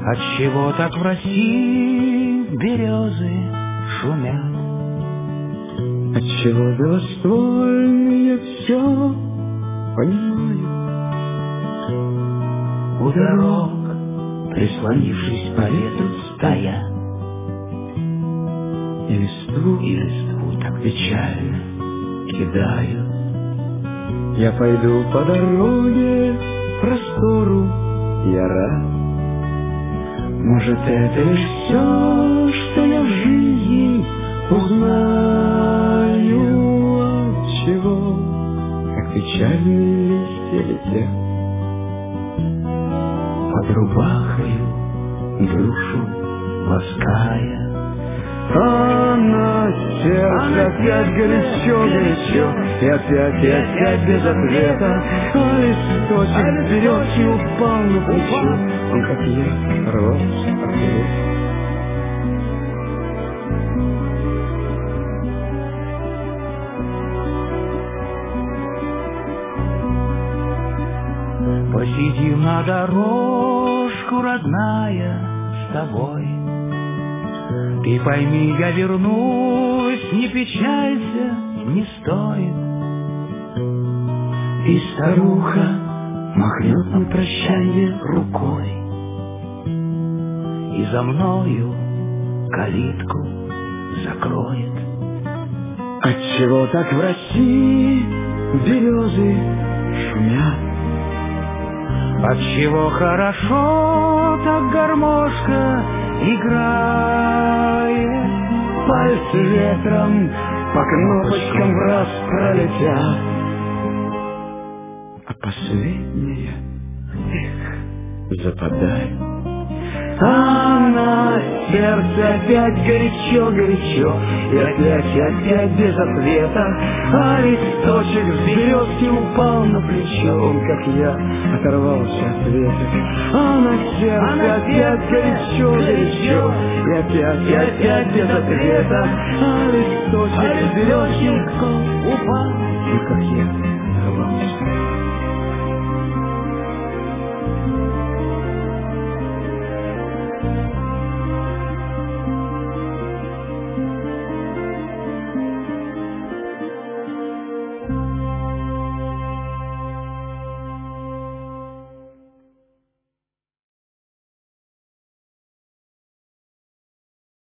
Отчего так в России березы шумят? Отчего белоствольные все понимают? У дорог, прислонившись по ветру, стоят, И листву так печально кидают. Я пойду по дороге простору, я рад. Может, это лишь все, что я в жизни узнаю. Отчего, как печальные листья летят под рубахою душу лаская. А на сердце опять горячо, и опять без ответа. А листочек березки упал на плечо, он, как я, рвался от него. Посидим на дорожку, родная, с тобой. Ты пойми, я вернусь, не печалься, не стоит. И старуха махнет на прощанье рукой, и за мною калитку закроет. Отчего так в России березы шумят? Отчего хорошо так гармошка играет? Пальцы ветром по кнопочкам враз пролетят, а последние, западают. А на сердце опять горячо, и опять без ответа. А листочек с березки упал на плечо, он, как я, оторвался от веток. А на сердце опять горячо, и опять без ответа. А листочек с березки упал, он, как я, оторвался.